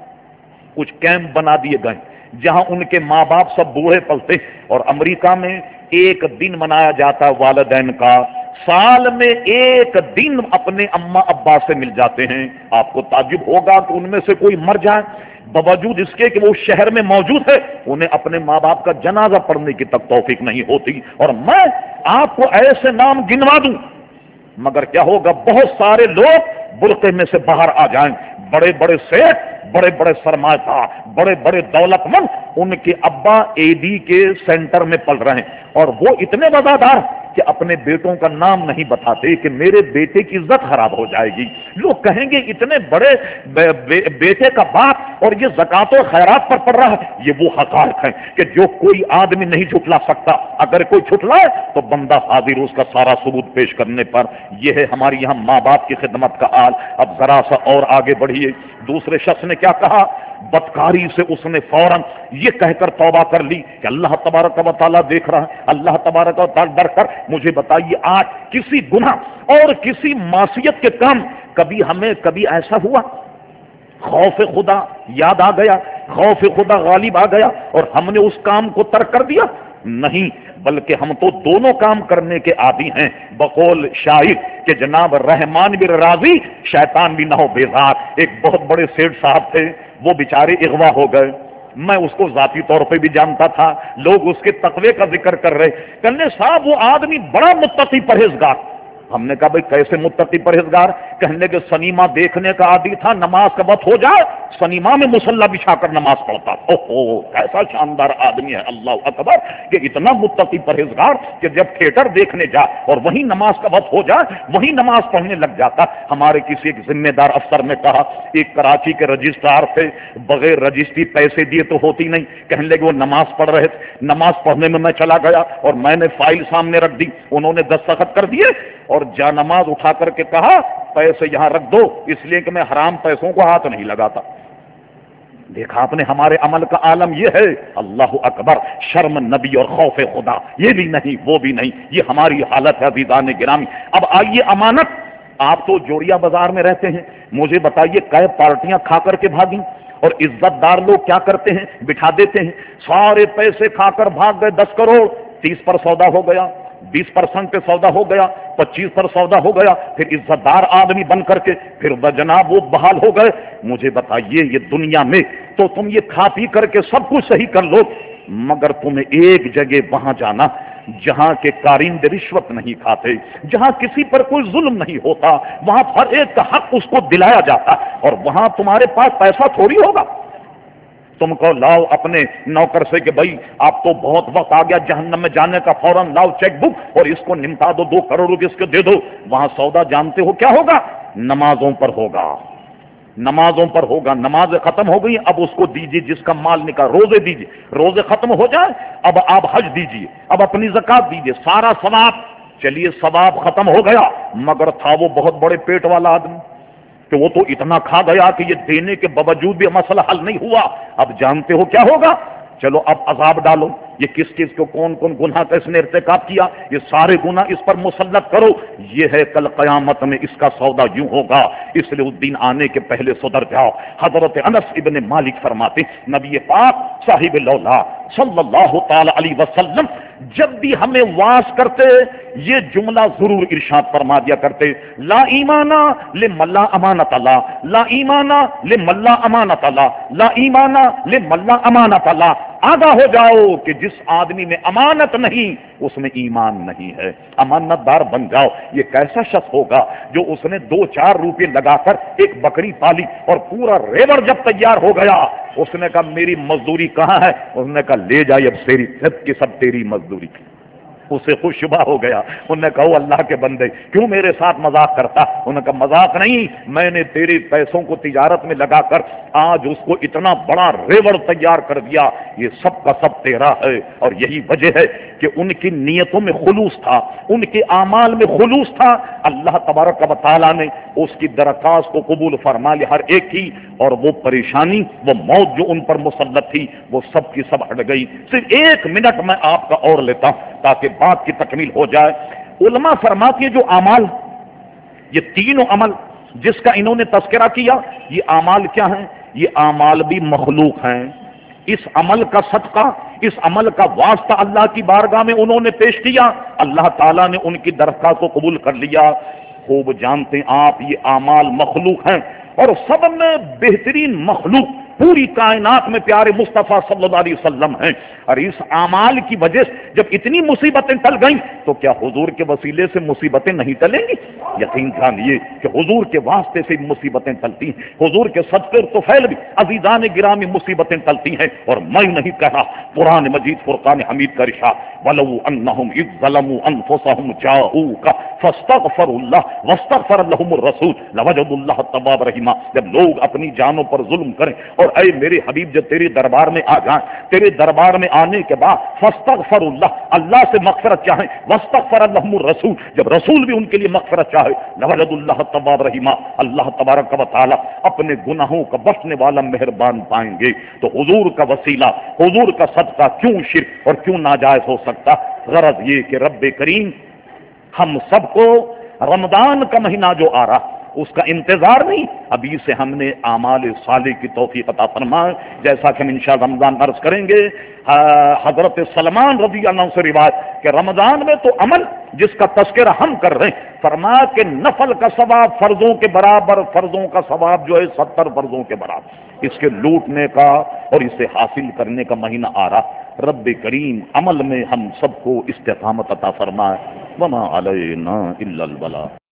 کچھ کیمپ بنا دیے گئے جہاں ان کے ماں باپ سب بوڑھے پلتے، اور امریکہ میں ایک دن منایا جاتا والدین کا، سال میں ایک دن اپنے اماں ابا سے مل جاتے ہیں۔ آپ کو تعجب ہوگا کہ ان میں سے کوئی مر جائے، باوجود اس کے کہ وہ شہر میں موجود ہے، انہیں اپنے ماں باپ کا جنازہ پڑھنے کی تک توفیق نہیں ہوتی۔ اور میں آپ کو ایسے نام گنوا دوں، مگر کیا ہوگا؟ بہت سارے لوگ برقعے میں سے باہر آ جائیں، بڑے بڑے سیٹ، بڑے بڑے سرمایہ کار، بڑے بڑے دولت مند، ان کے ابا اے بی کے سینٹر میں پل رہے ہیں، اور وہ اتنے وفادار کہ اپنے بیٹوں کا نام نہیں بتاتے کہ میرے بیٹے کی عزت خراب ہو جائے گی۔ لوگ کہیں گے اتنے بڑے بیٹے کا باپ اور یہ زکات و خیرات پر پڑ رہا ہے۔ یہ وہ حقائق ہیں کہ جو کوئی آدمی نہیں جھٹلا سکتا، اگر کوئی جھٹلائے تو بندہ حاضر اس کا سارا ثبوت پیش کرنے پر۔ یہ ہے ہماری یہاں ماں باپ کی خدمت کا حال۔ اب ذرا سا اور آگے بڑھیے، دوسرے شخص نے کیا کہا؟ بدکاری سے اس نے فوراً یہ کہہ کر توبہ کر لی کہ اللہ تبارک و تعالیٰ دیکھ رہا ہے، اللہ تبارک و تعالیٰ ڈر کر مجھے بتائیے آج کسی گناہ اور کسی معصیت کے کام کبھی ایسا ہوا خوف خدا یاد آ گیا، خوف خدا غالب آ گیا اور ہم نے اس کام کو ترک کر دیا؟ نہیں، بلکہ ہم تو دونوں کام کرنے کے عادی ہیں۔ بقول شاعر کہ جناب رحمان بھی راضی شیطان بھی نہ ہو بیزار۔ ایک بہت بڑے سیٹ صاحب تھے، وہ بیچارے اغوا ہو گئے، میں اس کو ذاتی طور پہ بھی جانتا تھا، لوگ اس کے تقوی کا ذکر کر رہے، کہنے صاحب وہ آدمی بڑا متقی پرہیزگار۔ ہم نے کہا بھئی کیسے متقی پرہیزگار؟ کہنے کہ سنیما دیکھنے کا عادی تھا، نماز کا وقت ہو جائے سنیما میں مصلی بچھا کر نماز پڑھتا۔ اوہو کیسا شاندار آدمی ہے، اللہ اکبر، کہ اتنا متقی پرہیزگار کہ جب تھیٹر دیکھنے جا اور وہیں نماز کا وقت ہو جائے وہیں نماز پڑھنے لگ جاتا۔ ہمارے کسی ایک ذمہ دار افسر نے کہا، ایک کراچی کے رجسٹرار تھے، بغیر رجسٹری پیسے دیے تو ہوتی نہیں، کہنے لگے وہ نماز پڑھ رہے تھے، نماز پڑھنے میں چلا گیا اور میں نے فائل سامنے رکھ دی، انہوں نے دستخط کر دیے اور جا نماز اٹھا کر کے کہا پیسے یہاں رکھ دو، اس لیے کہ میں حرام پیسوں کو ہاتھ نہیں لگاتا۔ دیکھا آپ نے ہمارے عمل کا عالم یہ ہے، اللہ اکبر، شرم نبی اور خوف خدا، یہ بھی نہیں وہ بھی نہیں، یہ ہماری حالت ہے عزیزان گرامی۔ اب آئیے امانت، آپ تو جوڑیا بازار میں رہتے ہیں، مجھے بتائیے کئی پارٹیاں کھا کر کے بھاگی، اور عزت دار لوگ کیا کرتے ہیں؟ بٹھا دیتے ہیں، سارے پیسے کھا کر بھاگ گئے، 10 کروڑ 30 پر سودا ہو گیا، 20% پہ سودا ہو گیا، 25 پر سودا ہو گیا، پھر عزت دار آدمی بن کر کے پھر جناب وہ بحال ہو گئے۔ مجھے بتائیے یہ دنیا میں تو تم یہ کھا پی کر کے سب کچھ صحیح کر لو، مگر تمہیں ایک جگہ وہاں جانا جہاں کے کارندے رشوت نہیں کھاتے، جہاں کسی پر کوئی ظلم نہیں ہوتا، وہاں ہر ایک کا حق اس کو دلایا جاتا، اور وہاں تمہارے پاس پیسہ تھوڑی ہوگا، تم کو لاؤ اپنے نوکر سے کہ بھائی آپ تو بہت وقت آ گیا جہنم میں جانے کا، فوراً لاؤ چیک بک اور اس کو نمٹا دو، 2 کروڑ روپے اس کو دے دو. وہاں سودا جانتے ہو کیا ہوگا؟ نمازوں پر ہوگا، نمازوں پر ہوگا. نمازیں ختم ہو گئی، اب اس کو دیجیے جس کا مال نکال. روزے دیجیے، روزے ختم ہو جائے، اب آپ حج دیجیے، اب اپنی زکات دیجیے، سارا ثواب. چلیے ثواب ختم ہو گیا، مگر تھا وہ بہت بڑے پیٹ والا آدمی کہ وہ تو اتنا کھا گیا کہ یہ دینے کے باوجود بھی مسئلہ حل نہیں ہوا. اب جانتے ہو کیا ہوگا؟ چلو اب عذاب ڈالو. یہ کس چیز کو کون کون گناہ کا اس نے ارتکاب کیا، یہ سارے گناہ اس پر مسلط کرو. یہ ہے کل قیامت میں اس کا سودا یوں ہوگا. اس لیے اس دن آنے کے پہلے سدھر جاؤ. حضرت انس ابن مالک فرماتے نبی پاک صاحب لولا صلی اللہ تعالی علیہ وسلم جب بھی ہمیں واس کرتے یہ جملہ ضرور ارشاد فرما دیا کرتے: لا ایمانا لمن لا امانت اللہ، لا ایمانا لمن لا امانت اللہ، لا ایمانا لمن لا امانت اللہ. آگاہ ہو جاؤ کہ جس آدمی میں امانت نہیں اس میں ایمان نہیں ہے. امانت دار بن جاؤ. یہ کیسا شخص ہوگا جو اس نے 2-4 روپے لگا کر ایک بکری پالی اور پورا ریوڑ جب تیار ہو گیا اس نے کہا میری مزدوری کہاں ہے؟ اس نے کہا لے جائے، اب تیری سب کی سب تیری مزدوری. اسے خوش شبہ ہو گیا. انہوں نے کہا اللہ کے بندے کیوں میرے ساتھ مذاق کرتا؟ انہوں نے کہا مذاق نہیں، میں نے تیرے پیسوں کو تجارت میں لگا کر آج اس کو اتنا بڑا ریوڑ تیار کر دیا، یہ سب کا سب تیرا ہے. اور یہی وجہ ہے کہ ان کی نیتوں میں خلوص تھا، ان کے اعمال میں خلوص تھا. اللہ تبارک و تعالیٰ نے اس کی درخواست کو قبول فرما لیا ہر ایک کی، اور وہ پریشانی، وہ موت جو ان پر مسلط تھی وہ سب کی سب ہٹ گئی. صرف 1 منٹ میں آپ کا اور لیتا ہوں تاکہ بات کی تکمیل ہو جائے. علماء فرماتی ہیں جو اعمال، یہ تینوں عمل جس کا انہوں نے تذکرہ کیا، یہ اعمال کیا ہیں؟ یہ اعمال بھی مخلوق ہیں. اس عمل کا صدقہ، اس عمل کا واسطہ اللہ کی بارگاہ میں انہوں نے پیش کیا، اللہ تعالیٰ نے ان کی درخواست کو قبول کر لیا. خوب جانتے ہیں آپ یہ اعمال مخلوق ہیں، اور سب میں بہترین مخلوق پوری کائنات میں پیارے مصطفیٰ صلی اللہ علیہ وسلم ہیں. اور اس اعمال کی وجہ سے جب اتنی مصیبتیں ٹل گئیں تو کیا حضور کے وسیلے سے مصیبتیں نہیں ٹلیں گی؟ یقین جانیے کہ حضور کے واسطے سے مصیبتیں ٹلتی ہیں، حضور کے صدقے اور طفیل بھی عزیزان گرامی مصیبتیں ٹلتی ہیں. اور میں نہیں کہہ رہا، قرآن مجید فرقان حمید کا ارشاد وَلَوْ أَنَّهُمْ إِذْ ظَلَمُوا أَنفُسَهُمْ جَاءُوكَ فَاسْتَغْفَرُوا اللَّهَ وَاسْتَغْفَرَ لَهُمُ الرَّسُولُ لَوَجَدُوا اللَّهَ تَوَّابًا رَحِيمًا. جب لوگ اپنی جانوں پر ظلم کریں اور اے میرے حبیب جب تیرے دربار میں آ جائیں، تیرے دربار میں آنے کے بعد فاستغفروا اللہ، اللہ سے مغفرت چاہیں، واستغفر لهم الرسول، جب رسول بھی ان کے لیے مغفرت چاہے، لوجدوا اللہ توابا رحیما، اللہ تبارک و تعالی اپنے گناہوں کا بخشنے والا مہربان پائیں گے. تو حضور کا وسیلہ، حضور کا صدقہ کیوں شرک اور کیوں ناجائز ہو سکتا؟ غرض یہ کہ رب کریم ہم سب کو رمضان کا مہینہ جو آ رہا اس کا انتظار نہیں، ابھی سے ہم نے اعمال صالح کی توفیق عطا فرمائے. جیسا کہ ہم انشاءاللہ رمضان عرض کریں گے، حضرت سلمان رضی اللہ عنہ سے روایت کہ رمضان میں تو عمل جس کا تذکرہ ہم کر رہے ہیں، فرمایا کہ نفل کا ثواب فرضوں کے برابر، فرضوں کا ثواب جو ہے 70 فرضوں کے برابر. اس کے لوٹنے کا اور اسے حاصل کرنے کا مہینہ آ رہا. رب کریم عمل میں ہم سب کو استقامت عطا فرمائے. وما علینا الا البلاغ.